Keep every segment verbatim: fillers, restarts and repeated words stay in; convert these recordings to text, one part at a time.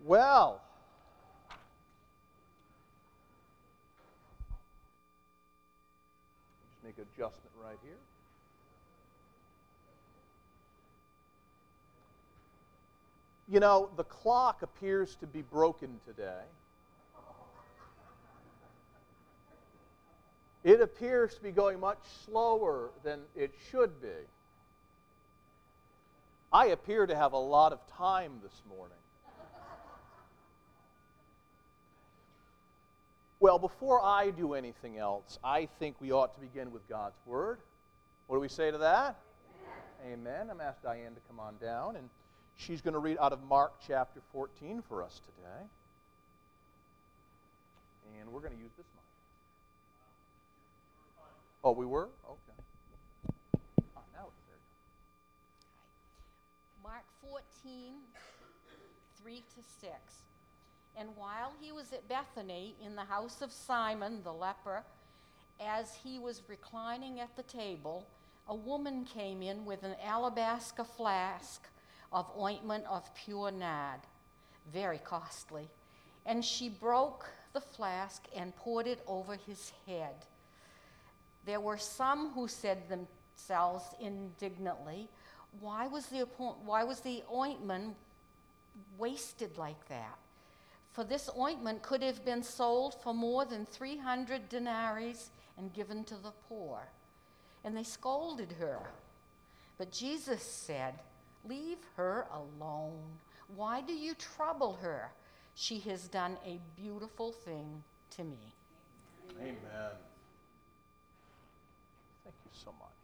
Well, just make an adjustment right here. You know, the clock appears to be broken today. It appears to be going much slower than it should be. I appear to have a lot of time this morning. Well, before I do anything else, I think we ought to begin with God's Word. What do we say to that? Amen. Amen. I'm going to ask Diane to come on down, and she's going to read out of Mark chapter fourteen for us today. And we're going to use this mic. Oh, we were? Okay. Ah, now it's there. Mark fourteen, three to six. And while he was at Bethany in the house of Simon the leper, as he was reclining at the table, a woman came in with an alabaster flask of ointment of pure nard, very costly. And she broke the flask and poured it over his head. There were some who said themselves indignantly, why was the, why was the ointment wasted like that? For this ointment could have been sold for more than three hundred denarii and given to the poor. And they scolded her. But Jesus said, leave her alone. Why do you trouble her? She has done a beautiful thing to me. Amen. Thank you so much.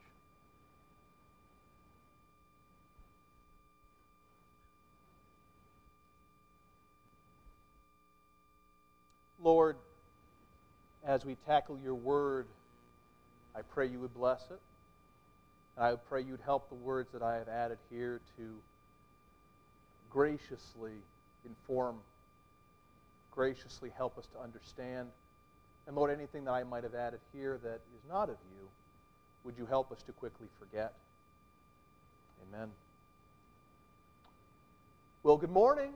Lord, as we tackle your word, I pray you would bless it. And I pray you'd help the words that I have added here to graciously inform, graciously help us to understand. And Lord, anything that I might have added here that is not of you, would you help us to quickly forget? Amen. Well, good morning.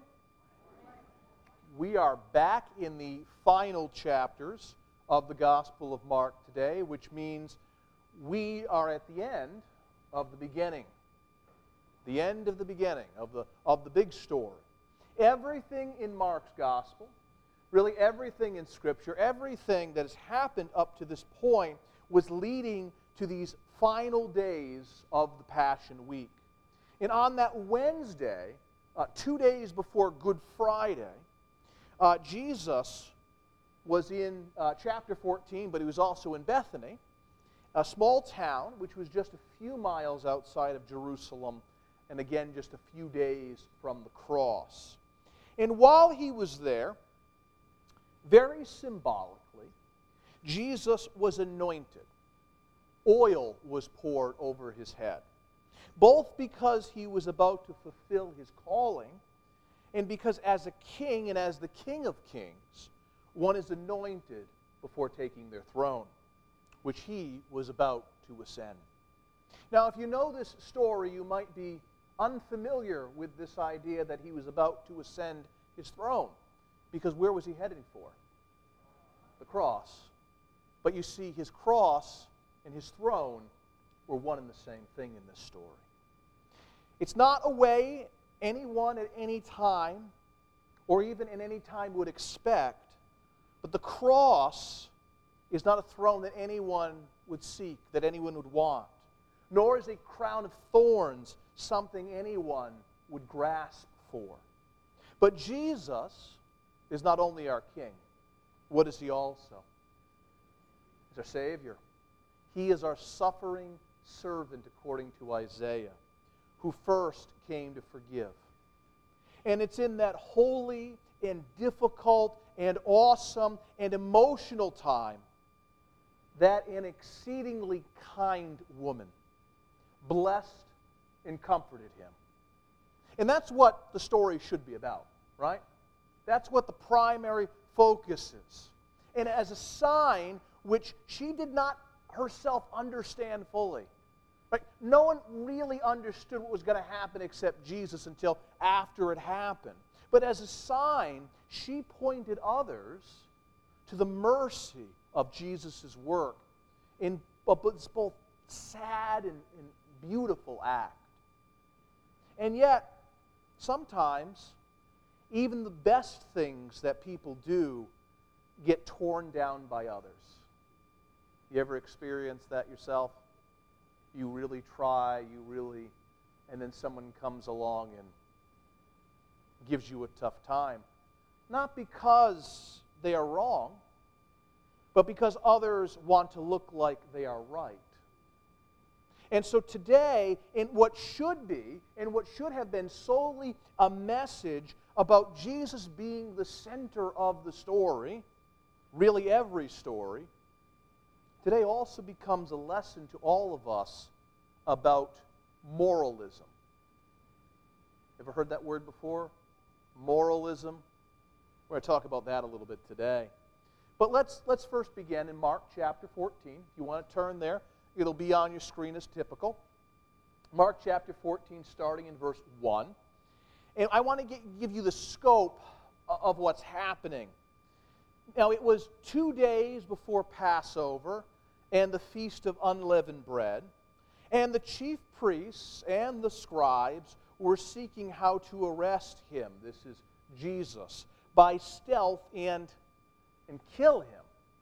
We are back in the final chapters of the Gospel of Mark today, which means we are at the end of the beginning. The end of the beginning, of the, of the big story. Everything in Mark's Gospel, really everything in Scripture, everything that has happened up to this point was leading to these final days of the Passion Week. And on that Wednesday, uh, two days before Good Friday, uh, Jesus was in uh, chapter fourteen, but he was also in Bethany, a small town which was just a few miles outside of Jerusalem, and again, just a few days from the cross. And while he was there, very symbolically, Jesus was anointed. Oil was poured over his head, both because he was about to fulfill his calling, and because as a king and as the King of Kings, one is anointed before taking their throne, which he was about to ascend. Now, if you know this story, you might be unfamiliar with this idea that he was about to ascend his throne, because where was he heading for? The cross. But you see, his cross and his throne were one and the same thing in this story. It's not a way anyone at any time, or even in any time, would expect, but the cross is not a throne that anyone would seek, that anyone would want, nor is a crown of thorns something anyone would grasp for. But Jesus is not only our King. What is he also? He's our Savior. He is our suffering servant, according to Isaiah, who first came to forgive. And it's in that holy and difficult and awesome and emotional time that an exceedingly kind woman blessed and comforted him. And that's what the story should be about, right? That's what the primary focus is. And as a sign which she did not herself understand fully. Right? No one really understood what was going to happen except Jesus until after it happened. but as a sign, she pointed others to the mercy of Jesus' work in this both sad and, and beautiful act. And yet, sometimes, even the best things that people do get torn down by others. You ever experienced that yourself? You really try, you really, and then someone comes along and gives you a tough time. Not because they are wrong, but because others want to look like they are right. And so today, in what should be, and what should have been solely a message about Jesus being the center of the story, really every story, today also becomes a lesson to all of us about moralism. Ever heard that word before? Moralism? We're going to talk about that a little bit today. But let's, let's first begin in Mark chapter fourteen. If you want to turn there, it'll be on your screen as typical. Mark chapter fourteen, starting in verse one. And I want to get, give you the scope of what's happening. Now, it was two days before Passover and the Feast of Unleavened Bread, and the chief priests and the scribes were seeking how to arrest him, this is Jesus, by stealth and, and kill him.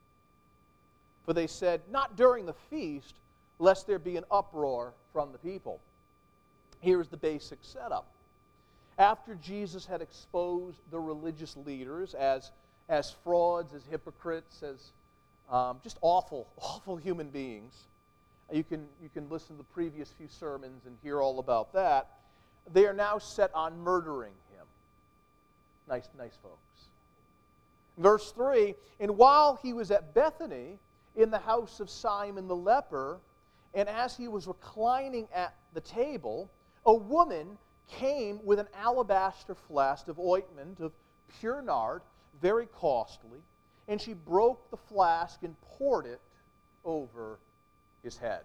For they said, not during the feast, lest there be an uproar from the people. Here's the basic setup. After Jesus had exposed the religious leaders as, as frauds, as hypocrites, as um, just awful, awful human beings, you can, you can listen to the previous few sermons and hear all about that. They are now set on murdering him. Nice, nice folks. Verse three, and while he was at Bethany in the house of Simon the leper, and as he was reclining at the table, a woman came with an alabaster flask of ointment of pure nard, very costly, and she broke the flask and poured it over his head.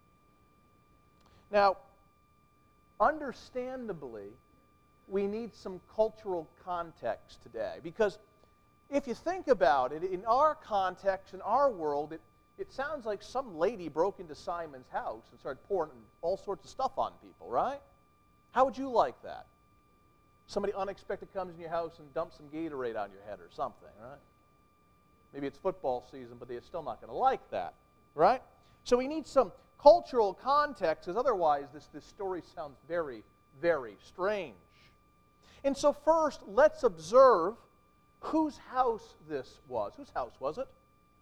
Now, understandably, we need some cultural context today, because if you think about it, in our context, in our world, it, it sounds like some lady broke into Simon's house and started pouring all sorts of stuff on people, right? How would you like that? Somebody unexpected comes in your house and dumps some Gatorade on your head or something, right? Maybe it's football season, but they're still not going to like that, right? So we need some cultural context, because otherwise this, this story sounds very, very strange. And so first, let's observe whose house this was. Whose house was it?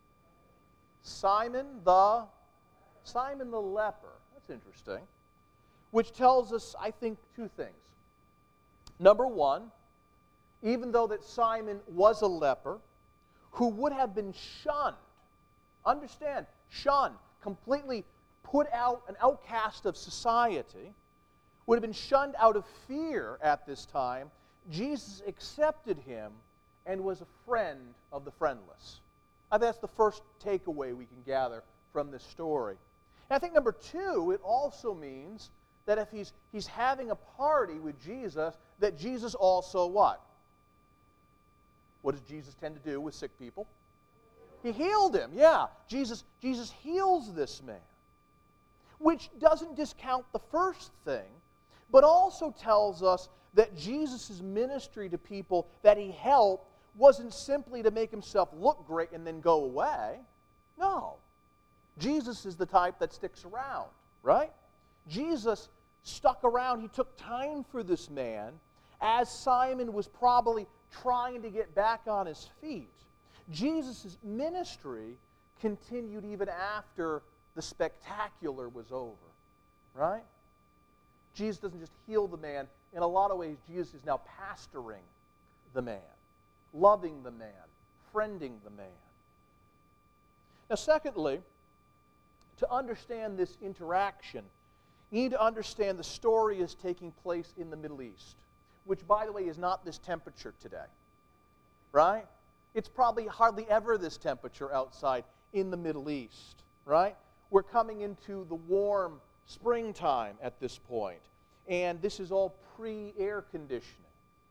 Simon the Simon the leper. That's interesting. Which tells us, I think, two things. Number one, even though that Simon was a leper, who would have been shunned, understand, shunned, completely put out, an outcast of society, would have been shunned out of fear at this time, Jesus accepted him and was a friend of the friendless. I think that's the first takeaway we can gather from this story. And I think number two, it also means that if he's, he's having a party with Jesus, that Jesus also what? What does Jesus tend to do with sick people? He healed him, yeah. Jesus, Jesus heals this man, which doesn't discount the first thing, but also tells us that Jesus' ministry to people that he helped wasn't simply to make himself look great and then go away. No. Jesus is the type that sticks around, right? Jesus stuck around. He took time for this man as Simon was probably trying to get back on his feet. Jesus' ministry continued even after the spectacular was over, right? Jesus doesn't just heal the man. In a lot of ways, Jesus is now pastoring the man, loving the man, friending the man. Now, secondly, to understand this interaction, you need to understand the story is taking place in the Middle East, which, by the way, is not this temperature today, right? It's probably hardly ever this temperature outside in the Middle East, right? We're coming into the warm springtime at this point, and this is all pre-air conditioning.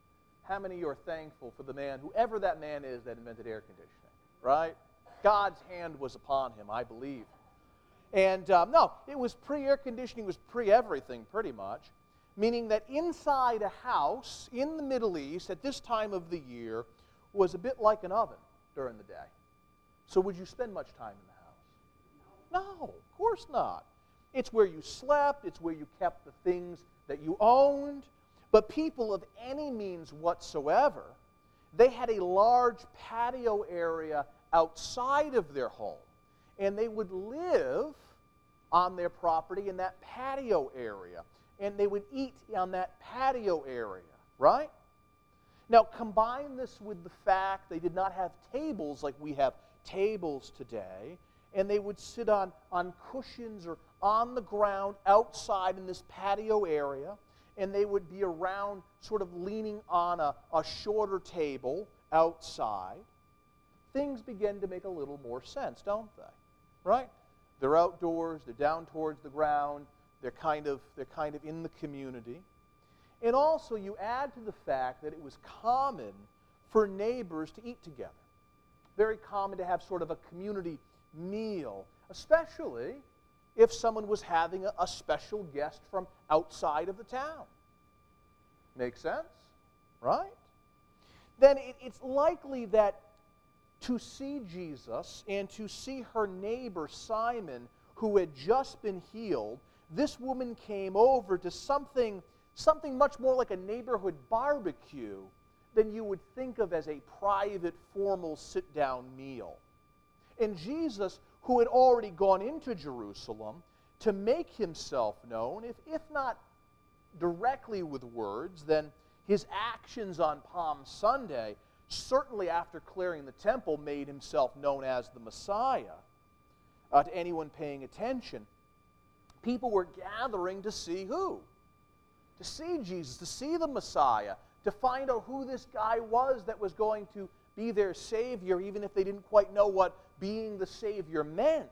How many of you are thankful for the man, whoever that man is, that invented air conditioning, right? God's hand was upon him, I believe. And um, no, it was pre-air conditioning, it was pre-everything pretty much, meaning that inside a house in the Middle East at this time of the year was a bit like an oven during the day. So would you spend much time in the house? No, of course not. It's where you slept, it's where you kept the things that you owned. But people of any means whatsoever, they had a large patio area outside of their home. And they would live on their property in that patio area. And they would eat on that patio area, right? Now, combine this with the fact they did not have tables like we have tables today, and they would sit on, on cushions or on the ground outside in this patio area, and they would be around sort of leaning on a, a shorter table outside. Things begin to make a little more sense, don't they? Right? They're outdoors, they're down towards the ground, they're kind of, they're kind of in the community. And also you add to the fact that it was common for neighbors to eat together. Very common to have sort of a community meal, especially if someone was having a, a special guest from outside of the town. Make sense? Right? Then it, it's likely that to see Jesus and to see her neighbor Simon, who had just been healed, this woman came over to something, something much more like a neighborhood barbecue than you would think of as a private, formal sit-down meal. And Jesus, who had already gone into Jerusalem to make himself known, if, if not directly with words, then his actions on Palm Sunday, certainly after clearing the temple, made himself known as the Messiah uh, to anyone paying attention. People were gathering to see who? To see Jesus, to see the Messiah, to find out who this guy was that was going to be their Savior, even if they didn't quite know what being the Savior meant.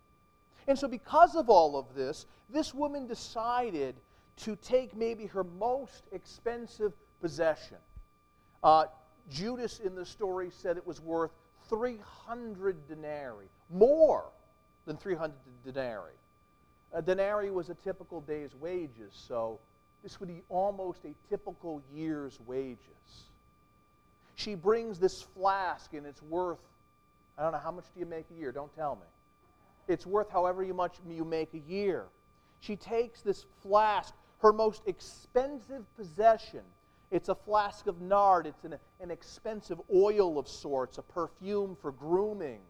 And so because of all of this, this woman decided to take maybe her most expensive possession. Uh, Judas in the story said it was worth three hundred denarii, more than three hundred denarii. A denarii was a typical day's wages, so this would be almost a typical year's wages. She brings this flask, and it's worth, I don't know, how much do you make a year? Don't tell me. It's worth however much you make a year. She takes this flask, her most expensive possession. It's a flask of nard. It's an, an expensive oil of sorts, a perfume for grooming,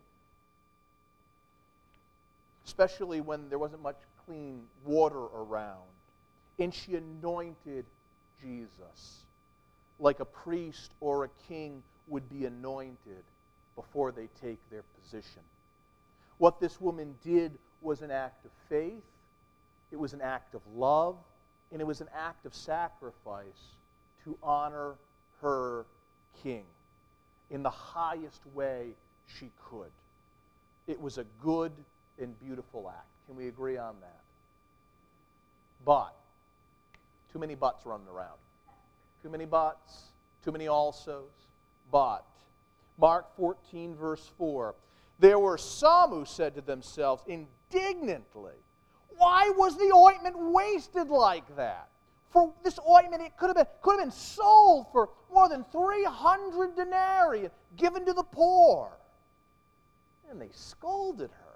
especially when there wasn't much clean water around. And she anointed Jesus like a priest or a king would be anointed before they take their position. What this woman did was an act of faith, it was an act of love, and it was an act of sacrifice to honor her king in the highest way she could. It was a good and beautiful act. Can we agree on that? But, too many buts running around. Too many buts, too many alsos, but. Mark fourteen, verse four. There were some who said to themselves indignantly, why was the ointment wasted like that? For this ointment, it could have been, could have been sold for more than three hundred denarii and given to the poor. And they scolded her.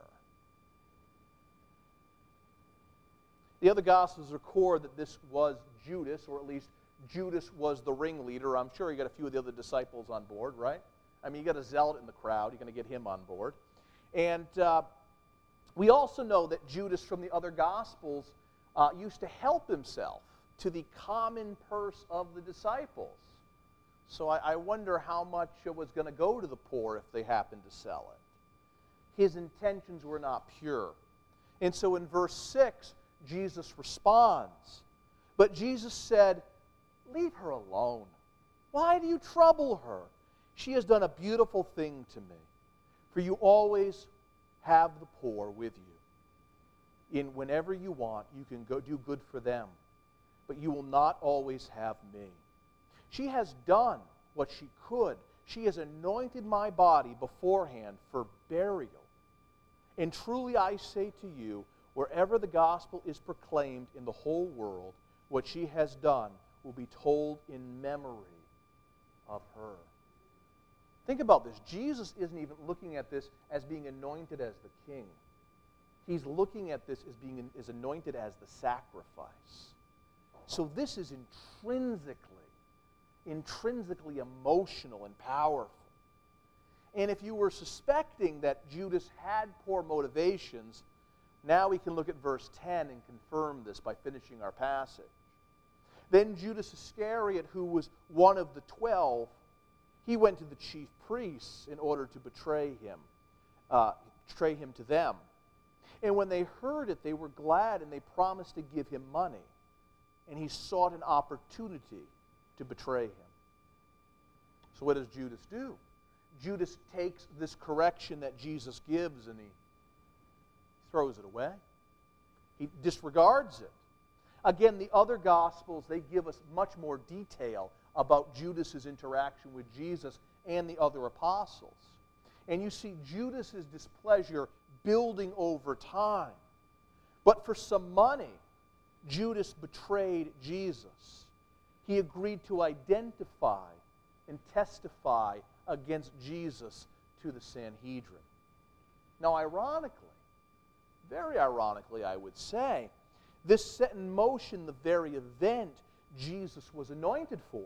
The other Gospels record that this was Judas, or at least Judas was the ringleader. I'm sure you got a few of the other disciples on board, right? I mean, you got a zealot in the crowd. You're going to get him on board. And uh, we also know that Judas from the other Gospels uh, used to help himself to the common purse of the disciples. So I, I wonder how much was going to go to the poor if they happened to sell it. His intentions were not pure. And so in verse six, Jesus responds. But Jesus said, leave her alone. Why do you trouble her? She has done a beautiful thing to me. For you always have the poor with you. In whenever you want, you can go do good for them. But you will not always have me. She has done what she could. She has anointed my body beforehand for burial. And truly I say to you, wherever the gospel is proclaimed in the whole world, what she has done will be told in memory of her. Think about this. Jesus isn't even looking at this as being anointed as the king. He's looking at this as being as anointed as the sacrifice. So this is intrinsically, intrinsically emotional and powerful. And if you were suspecting that Judas had poor motivations, now we can look at verse ten and confirm this by finishing our passage. Then Judas Iscariot, who was one of the twelve, he went to the chief priests in order to betray him, uh, betray him to them. And when they heard it, they were glad, and they promised to give him money. And he sought an opportunity to betray him. So what does Judas do? Judas takes this correction that Jesus gives and he throws it away. He disregards it. Again, the other Gospels, they give us much more detail about Judas's interaction with Jesus and the other apostles. And you see Judas's displeasure building over time. But for some money, Judas betrayed Jesus. He agreed to identify and testify against Jesus to the Sanhedrin. Now, ironically, very ironically, I would say, this set in motion the very event Jesus was anointed for.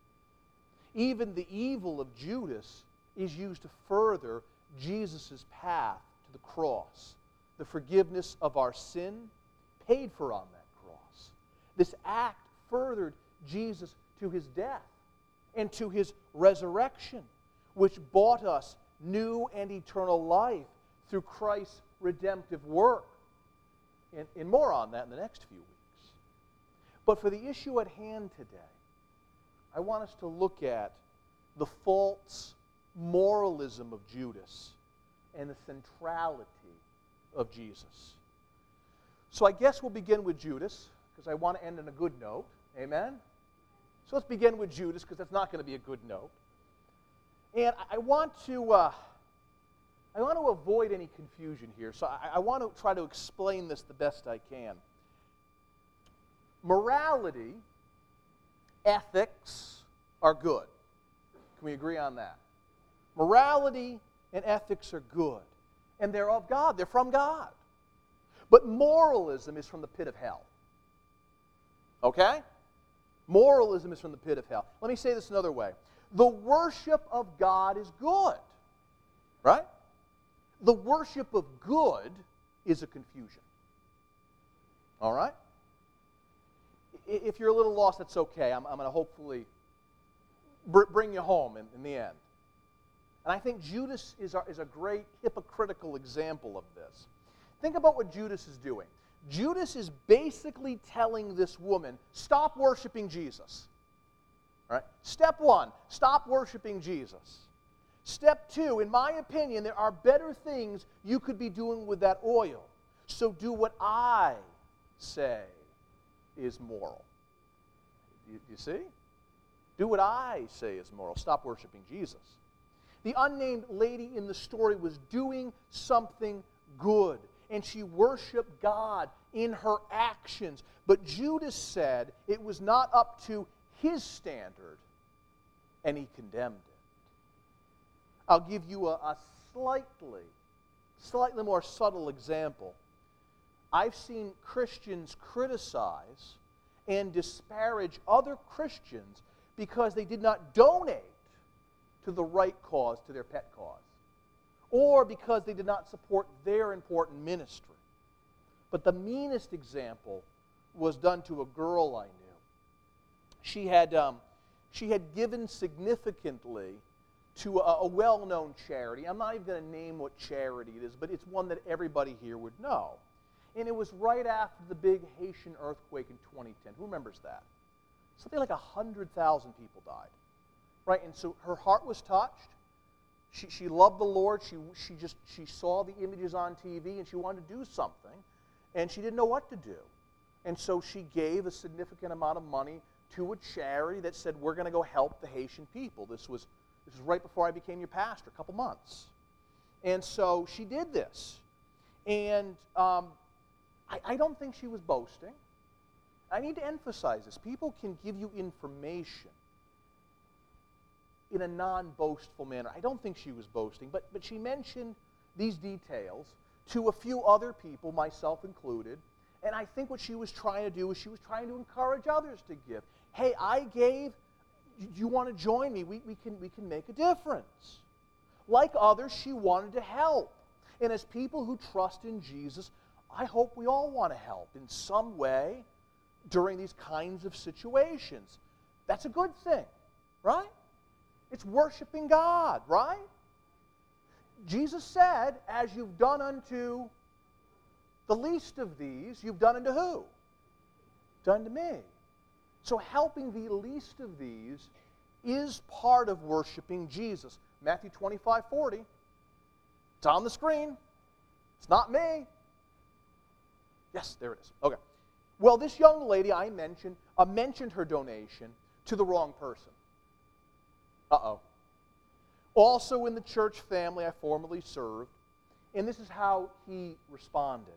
Even the evil of Judas is used to further Jesus' path to the cross. The forgiveness of our sin paid for on that cross. This act furthered Jesus to his death and to his resurrection, which bought us new and eternal life through Christ's redemptive work. And, and more on that in the next few weeks. But for the issue at hand today, I want us to look at the false moralism of Judas and the centrality of Jesus. So I guess we'll begin with Judas, because I want to end on a good note. Amen? So let's begin with Judas, because that's not going to be a good note. And I want to... Uh, I want to avoid any confusion here, so I, I want to try to explain this the best I can. Morality, ethics are good. Can we agree on that? Morality and ethics are good, and they're of God. They're from God. But moralism is from the pit of hell. Okay? Moralism is from the pit of hell. Let me say this another way. The worship of God is good, right? The worship of good is a confusion. All right? If you're a little lost, that's okay. I'm, I'm going to hopefully br- bring you home in, in the end. And I think Judas is a, is a great hypocritical example of this. Think about what Judas is doing. Judas is basically telling this woman, stop worshiping Jesus. All right? Step one, stop worshiping Jesus. Step two, in my opinion, there are better things you could be doing with that oil. So do what I say is moral. You, you see? Do what I say is moral. Stop worshiping Jesus. The unnamed lady in the story was doing something good, and she worshiped God in her actions. But Judas said it was not up to his standard, and he condemned it. I'll give you a, a slightly, slightly more subtle example. I've seen Christians criticize and disparage other Christians because they did not donate to the right cause, to their pet cause, or because they did not support their important ministry. But the meanest example was done to a girl I knew. She had, um, she had given significantly to a, a well-known charity. I'm not even going to name what charity it is, but it's one that everybody here would know. And it was right after the big Haitian earthquake in twenty ten. Who remembers that? Something like one hundred thousand people died. Right? And so her heart was touched. She, she loved the Lord. She, she just she saw the images on T V, and she wanted to do something. And she didn't know what to do. And so she gave a significant amount of money to a charity that said, we're going to go help the Haitian people. This was, this was right before I became your pastor, a couple months. And so she did this. And um, I, I don't think she was boasting. I need to emphasize this. People can give you information in a non-boastful manner. I don't think she was boasting, but, but she mentioned these details to a few other people, myself included, and I think what she was trying to do is she was trying to encourage others to give. Hey, I gave. Do you want to join me? We, we, can, we can make a difference. Like others, she wanted to help. And as people who trust in Jesus, I hope we all want to help in some way during these kinds of situations. That's a good thing, right? It's worshiping God, right? Jesus said, as you've done unto the least of these, you've done unto who? Done to me. So helping the least of these is part of worshiping Jesus. Matthew twenty-five forty. It's on the screen. It's not me. Yes, there it is. Okay. Well, this young lady I mentioned uh, mentioned her donation to the wrong person. Uh-oh. Also in the church family I formerly served, and this is how he responded.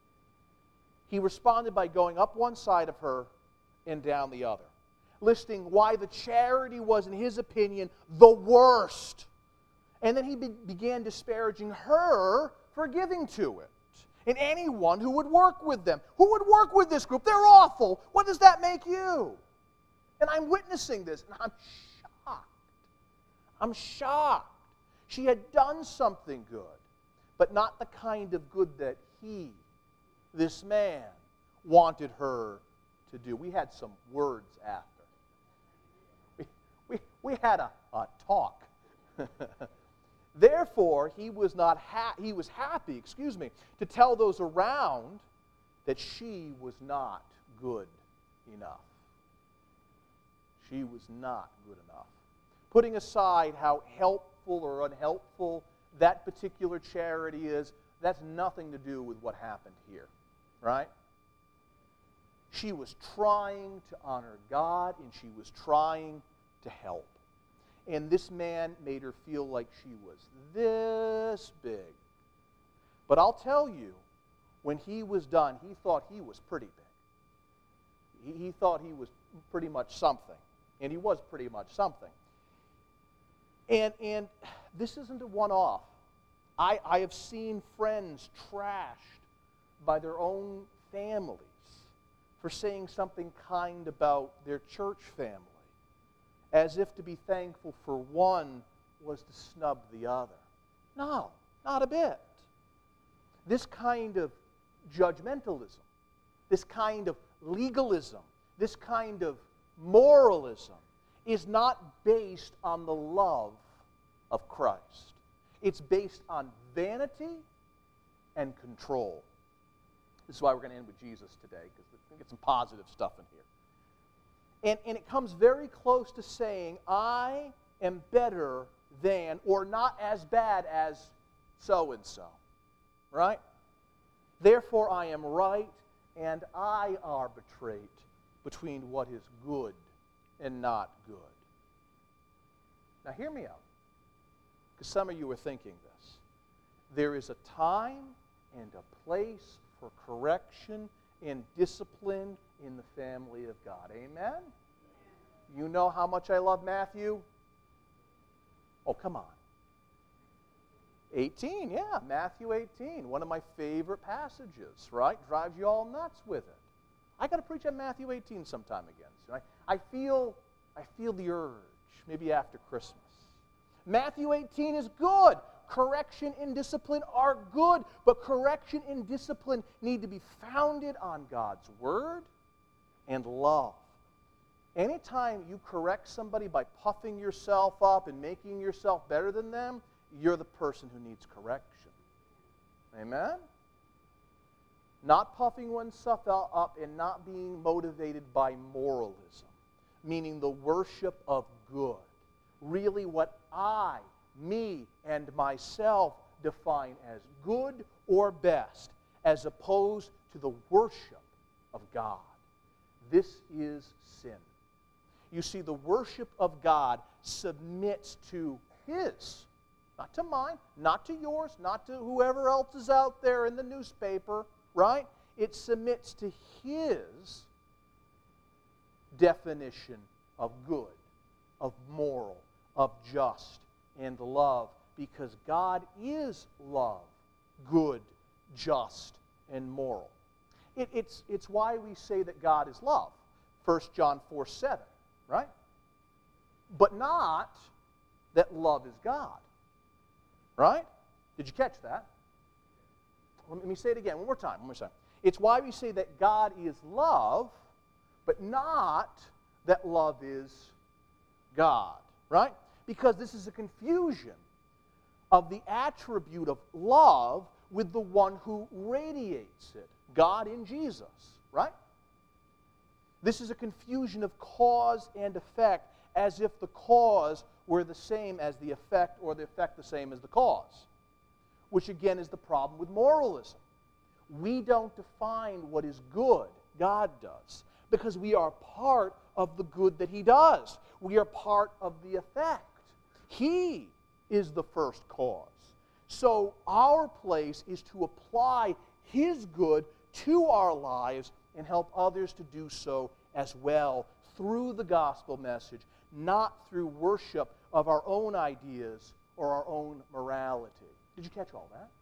He responded by going up one side of her and down the other, listing why the charity was, in his opinion, the worst. And then he be- began disparaging her for giving to it, and anyone who would work with them. Who would work with this group? They're awful. What does that make you? And I'm witnessing this, and I'm shocked. I'm shocked. She had done something good, but not the kind of good that he, this man, wanted her to do. We had some words after. We, we, we had a, a talk. Therefore, he was not ha- he was happy, excuse me, to tell those around that she was not good enough. She was not good enough. Putting aside how helpful or unhelpful that particular charity is, that's nothing to do with what happened here, right? She was trying to honor God, and she was trying to help. And this man made her feel like she was this big. But I'll tell you, when he was done, he thought he was pretty big. He, he thought he was pretty much something. And he was pretty much something. And, and this isn't a one-off. I, I have seen friends trashed by their own families for saying something kind about their church family, as if to be thankful for one was to snub the other. No, not a bit. This kind of judgmentalism, this kind of legalism, this kind of moralism is not based on the love of Christ. It's based on vanity and control. This is why we're going to end with Jesus today, because we're going to get some positive stuff in here. And, and it comes very close to saying, I am better than, or not as bad as so-and-so. Right? Therefore, I am right, and I arbitrate between what is good and not good. Now, hear me out, because some of you are thinking this. There is a time and a place for correction and discipline in the family of God. Amen? You know how much I love Matthew? Oh, come on. eighteen, yeah, Matthew eighteen, one of my favorite passages, right? Drives you all nuts with it. I got to preach on Matthew eighteen sometime again. So I, I feel, I feel the urge, maybe after Christmas. Matthew eighteen is good. Correction and discipline are good, but correction and discipline need to be founded on God's Word and love. Anytime you correct somebody by puffing yourself up and making yourself better than them, you're the person who needs correction. Amen? Not puffing oneself up and not being motivated by moralism, meaning the worship of good. Really what I, me, and myself define as good or best, as opposed to the worship of God. This is sin. You see, the worship of God submits to His, not to mine, not to yours, not to whoever else is out there in the newspaper, right? It submits to His definition of good, of moral, of just, and love, because God is love, good, just, and moral. It, it's, it's why we say that God is love. First John four seven, right? But not that love is God, right? Did you catch that? Let me say it again, one more time, one more time. It's why we say that God is love, but not that love is God, right? Because this is a confusion of the attribute of love with the one who radiates it, God in Jesus, right? This is a confusion of cause and effect, as if the cause were the same as the effect, or the effect the same as the cause, which again is the problem with moralism. We don't define what is good, God does, because we are part of the good that He does. We are part of the effect. He is the first cause. So our place is to apply His good to our lives and help others to do so as well through the gospel message, not through worship of our own ideas or our own morality. Did you catch all that?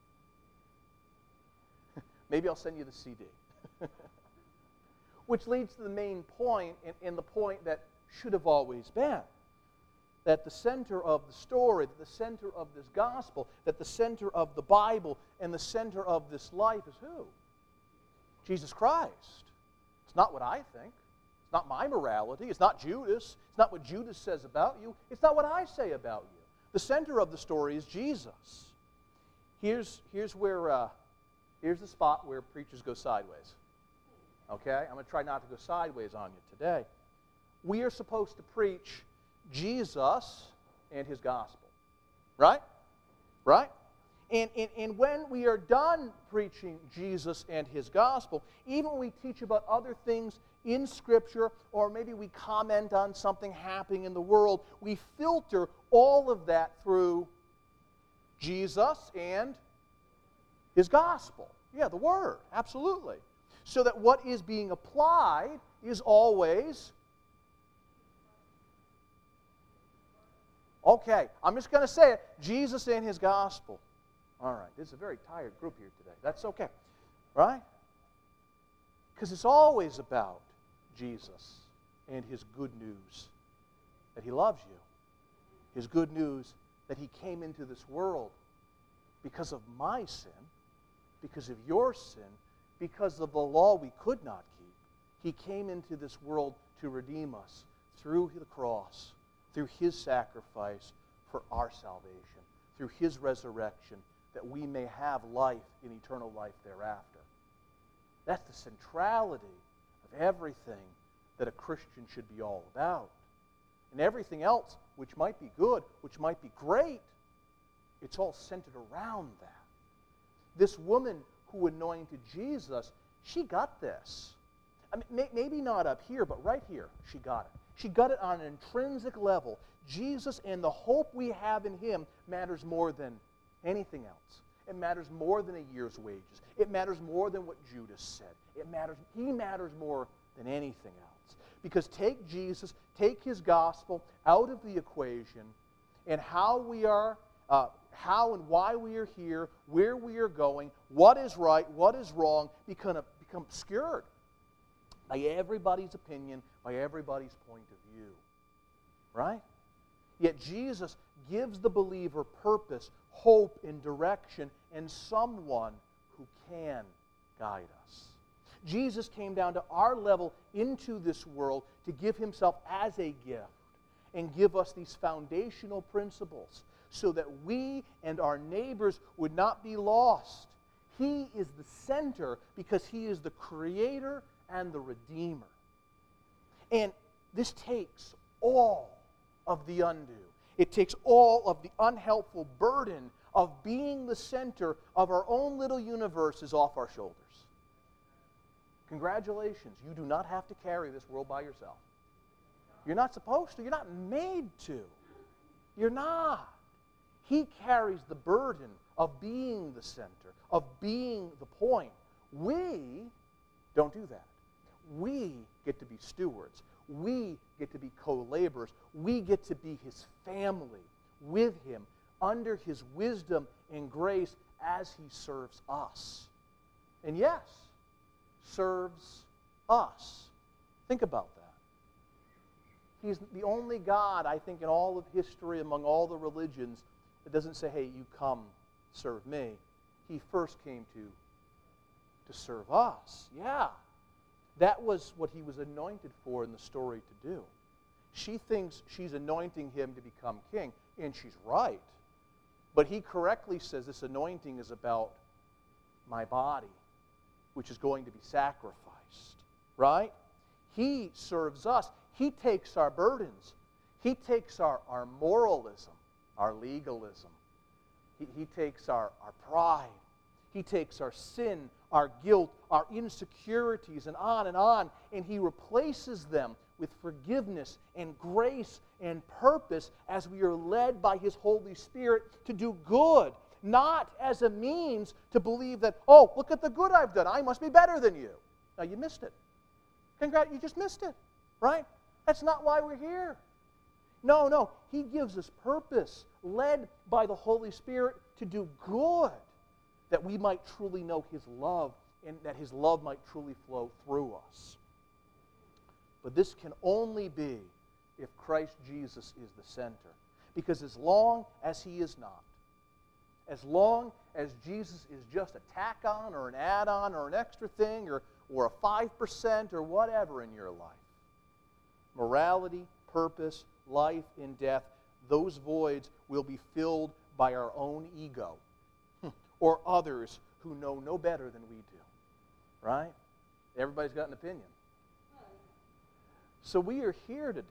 Maybe I'll send you the C D. Which leads to the main point, and, and the point that should have always been. That the center of the story, that the center of this gospel, that the center of the Bible, and the center of this life is who? Jesus Christ. It's not what I think. It's not my morality. It's not Judas. It's not what Judas says about you. It's not what I say about you. The center of the story is Jesus. Here's, here's where, uh, here's the spot where preachers go sideways. Okay? I'm going to try not to go sideways on you today. We are supposed to preach Jesus and His gospel. Right? Right? And, and, and when we are done preaching Jesus and His gospel, even when we teach about other things in Scripture, or maybe we comment on something happening in the world, we filter all of that through Jesus and His gospel. Yeah, the Word, absolutely. So that what is being applied is always, okay, I'm just going to say it, Jesus and His gospel. All right, this is a very tired group here today. That's okay, right? Because it's always about Jesus and His good news that He loves you. His good news that He came into this world because of my sin, because of your sin, because of the law we could not keep. He came into this world to redeem us through the cross, through His sacrifice for our salvation, through His resurrection, that we may have life in eternal life thereafter. That's the centrality of everything that a Christian should be all about. And everything else, which might be good, which might be great, it's all centered around that. This woman who anointed Jesus, she got this. I mean, may, maybe not up here, but right here, she got it. She got it on an intrinsic level. Jesus and the hope we have in Him matters more than anything else. It matters more than a year's wages. It matters more than what Judas said. It matters. He matters more than anything else. Because take Jesus, take His gospel out of the equation, and how we are, uh, how and why we are here, where we are going, what is right, what is wrong, become, become obscured by everybody's opinion, by everybody's point of view. Right? Yet Jesus gives the believer purpose, hope, and direction, and someone who can guide us. Jesus came down to our level into this world to give Himself as a gift and give us these foundational principles so that we and our neighbors would not be lost. He is the center because He is the creator and the redeemer. And this takes all of the undue. It takes all of the unhelpful burden of being the center of our own little universes off our shoulders. Congratulations, you do not have to carry this world by yourself. You're not supposed to. You're not made to. You're not. He carries the burden of being the center, of being the point. We don't do that. We get to be stewards. We get to be co-laborers. We get to be his family with him, under his wisdom and grace as he serves us. And yes, serves us. Think about that. He's the only God, I think, in all of history, among all the religions, that doesn't say, hey, you come, serve me. He first came to, to serve us. Yeah. That was what he was anointed for in the story to do. She thinks she's anointing him to become king, and she's right. But he correctly says this anointing is about my body, which is going to be sacrificed. Right? He serves us. He takes our burdens. He takes our, our moralism, our legalism. He, he takes our, our pride. He takes our sin, our guilt, our insecurities, and on and on, and he replaces them with forgiveness and grace and purpose as we are led by his Holy Spirit to do good, not as a means to believe that, oh, look at the good I've done. I must be better than you. Now, you missed it. Congrats, you just missed it, right? That's not why we're here. No, no. He gives us purpose, led by the Holy Spirit to do good, that we might truly know his love and that his love might truly flow through us. But this can only be if Christ Jesus is the center. Because as long as he is not, as long as Jesus is just a tack-on or an add-on or an extra thing or, or a five percent or whatever in your life, morality, purpose, life, and death, those voids will be filled by our own ego or others who know no better than we do. Right? Everybody's got an opinion. So we are here today.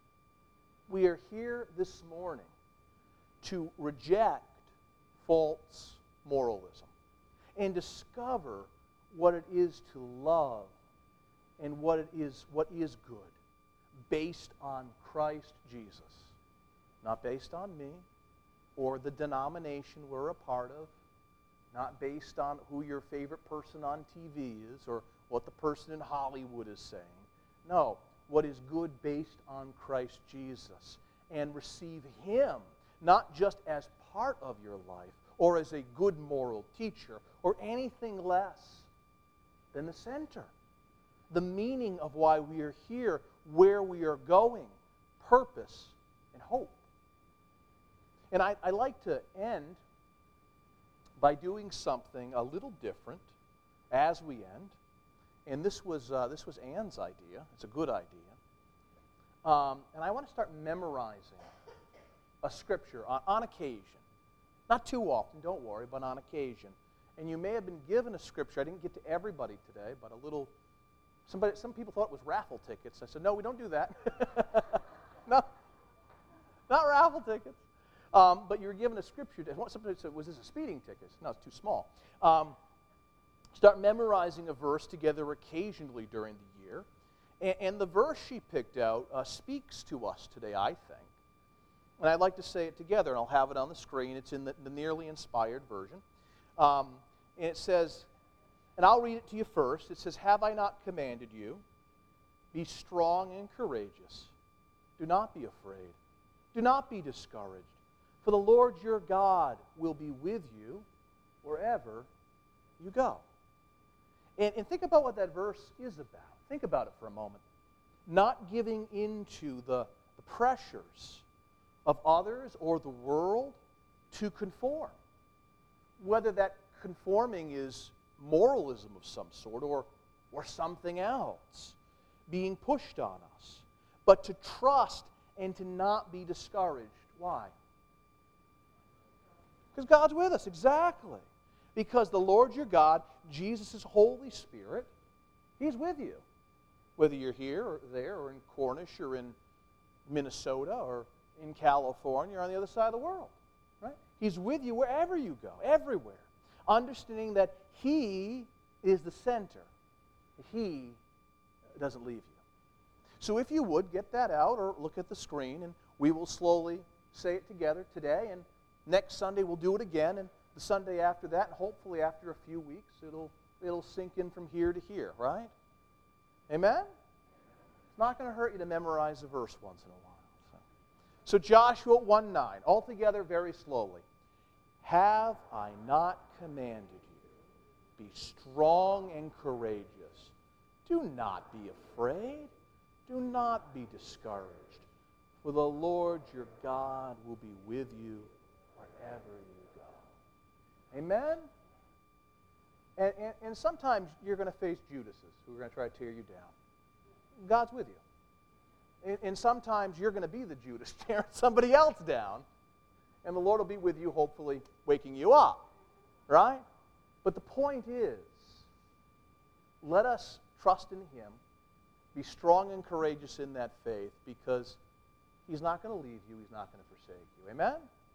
We are here this morning to reject false moralism and discover what it is to love and what it is, what is good, based on Christ Jesus. Not based on me or the denomination we're a part of, not based on who your favorite person on T V is or what the person in Hollywood is saying. No, what is good based on Christ Jesus. And receive him, not just as part of your life or as a good moral teacher or anything less than the center. The meaning of why we are here, where we are going, purpose and hope. And I, I like to end by doing something a little different as we end. And this was uh, this was Ann's idea. It's a good idea. Um, and I want to start memorizing a scripture on, on occasion. Not too often, don't worry, but on occasion. And you may have been given a scripture. I didn't get to everybody today, but a little... Somebody, some people thought it was raffle tickets. I said, no, we don't do that. No, not raffle tickets. Um, but you were given a scripture. Somebody said, was this a speeding ticket? No, it's too small. Um, start memorizing a verse together occasionally during the year. And, and the verse she picked out uh, speaks to us today, I think. And I'd like to say it together, and I'll have it on the screen. It's in the, the Nearly Inspired version. Um, and it says, and I'll read it to you first. It says, have I not commanded you? Be strong and courageous. Do not be afraid. Do not be discouraged. For the Lord your God will be with you wherever you go. And, and think about what that verse is about. Think about it for a moment. Not giving into the, the pressures of others or the world to conform. Whether that conforming is moralism of some sort or, or something else being pushed on us. But to trust and to not be discouraged. Why? Because God's with us, exactly. Because the Lord your God, Jesus' Holy Spirit, he's with you. Whether you're here or there or in Cornish or in Minnesota or in California or on the other side of the world. Right? He's with you wherever you go, everywhere. Understanding that he is the center. He doesn't leave you. So if you would, get that out or look at the screen, and we will slowly say it together today, and next Sunday we'll do it again, and the Sunday after that, and hopefully after a few weeks, it'll, it'll sink in from here to here, right? Amen? It's not going to hurt you to memorize a verse once in a while. So, so Joshua one nine, altogether very slowly. Have I not commanded you? Be strong and courageous. Do not be afraid. Do not be discouraged. For the Lord your God will be with you wherever you go. Amen? And, and, and sometimes you're going to face Judases who are going to try to tear you down. God's with you. And, and sometimes you're going to be the Judas tearing somebody else down. And the Lord will be with you, hopefully waking you up. Right? But the point is, let us trust in Him. Be strong and courageous in that faith, because He's not going to leave you. He's not going to forsake you. Amen?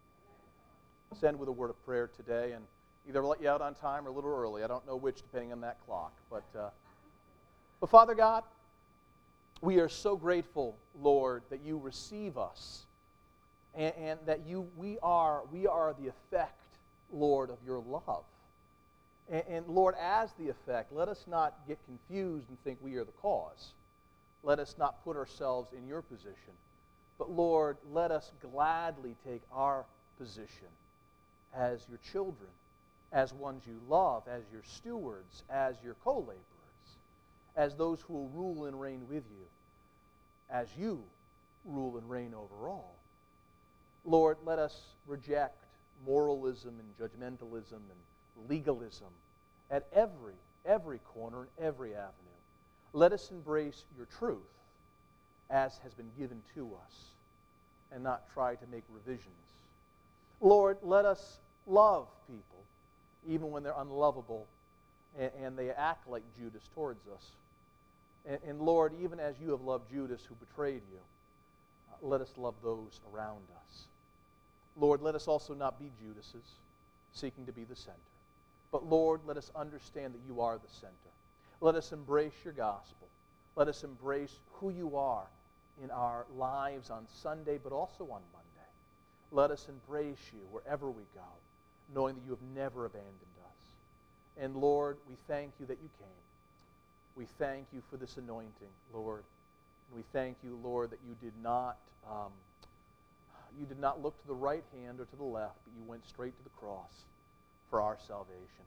Let's end with a word of prayer today, and either let you out on time or a little early. I don't know which, depending on that clock. But, uh, but Father God, we are so grateful, Lord, that you receive us, and, and that you we are we are the effect, Lord, of your love. And, and Lord, as the effect, let us not get confused and think we are the cause. Let us not put ourselves in your position. But Lord, let us gladly take our position as your children, as ones you love, as your stewards, as your co-laborers, as those who will rule and reign with you, as you rule and reign over all. Lord, let us reject moralism and judgmentalism and legalism at every, every corner and every avenue. Let us embrace your truth as has been given to us and not try to make revisions. Lord, let us love people even when they're unlovable and, and they act like Judas towards us. And, and Lord, even as you have loved Judas who betrayed you, uh, let us love those around us. Lord, let us also not be Judases seeking to be the center. But Lord, let us understand that you are the center. Let us embrace your gospel. Let us embrace who you are in our lives on Sunday, but also on Monday. Let us embrace you wherever we go, knowing that you have never abandoned us. And Lord, we thank you that you came. We thank you for this anointing, Lord. And we thank you, Lord, that you did not um, you did not look to the right hand or to the left, but you went straight to the cross for our salvation.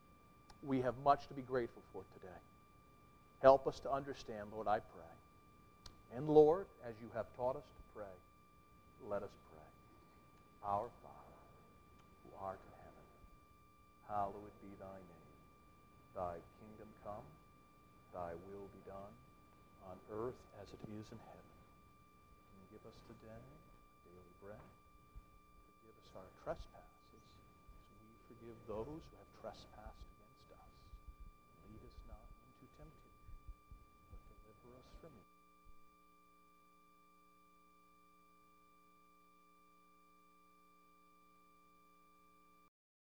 We have much to be grateful for today. Help us to understand, Lord, I pray. And Lord, as you have taught us to pray, let us pray. Our Father, who art in heaven, hallowed be thy name. Thy kingdom come, thy will be done, on earth as it is in heaven. And give us today daily bread. Forgive us our trespasses, as we forgive those who have trespassed against us. Lead us not into temptation, but deliver us from evil.